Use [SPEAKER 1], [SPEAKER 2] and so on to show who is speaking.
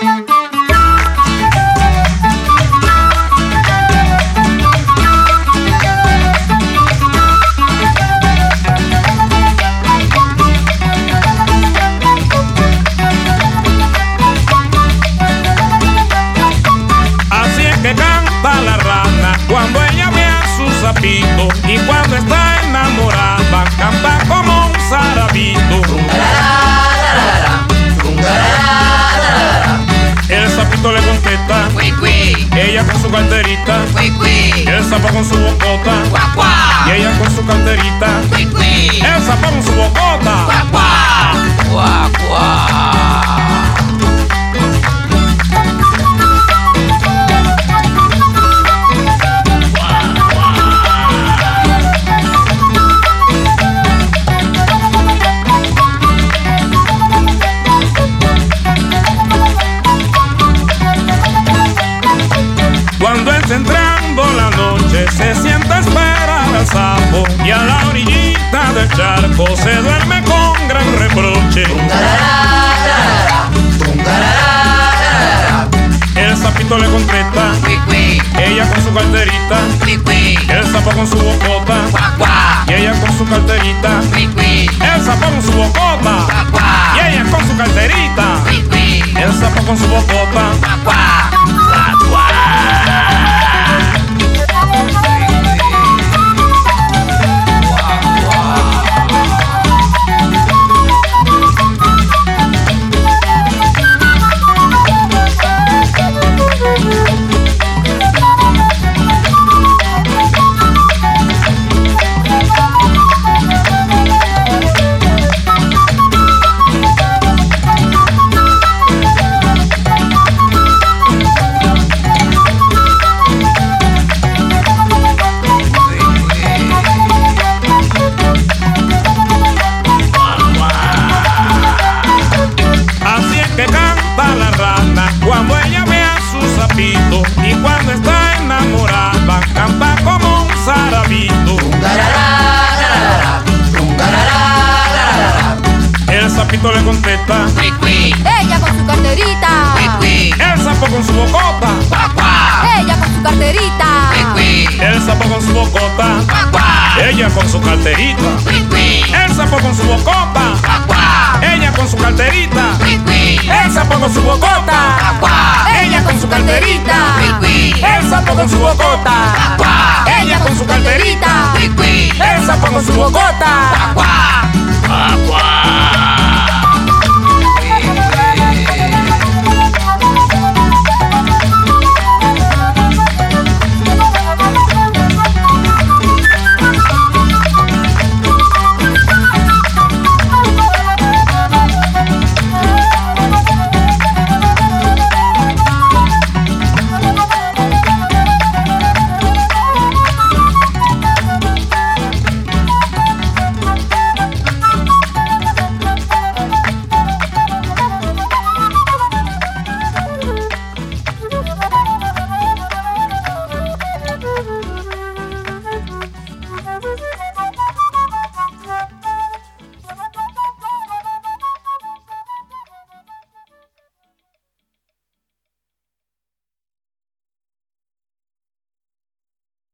[SPEAKER 1] Y cuando está enamorada canta como un zarabito. El sapito le contesta, ella con su carterita, el sapo con su bocota, y ella con su carterita, el sapo con su bocota. Entrando la noche se sienta a esperar al sapo, y a la orillita del charco se duerme con gran reproche. El sapito le contesta, ella con su carterita, el sapo con su bocota, y ella con su carterita, el sapo con su bocota, y ella con su carterita, el sapo con su bocota. Cuando ella ve a su sapito, y cuando está enamorada canta como un zarabito. El sapito le contesta,
[SPEAKER 2] ella con su carterita,
[SPEAKER 1] el sapo con su bocota,
[SPEAKER 2] ella con su carterita,
[SPEAKER 1] el sapo con su bocota, ella con su carterita, el sapo con su bocota, ella con su carterita, el sapo con su bocota, ella con su carterita, el sapo con su bocota, ella con su carterita, el sapo con su bocota.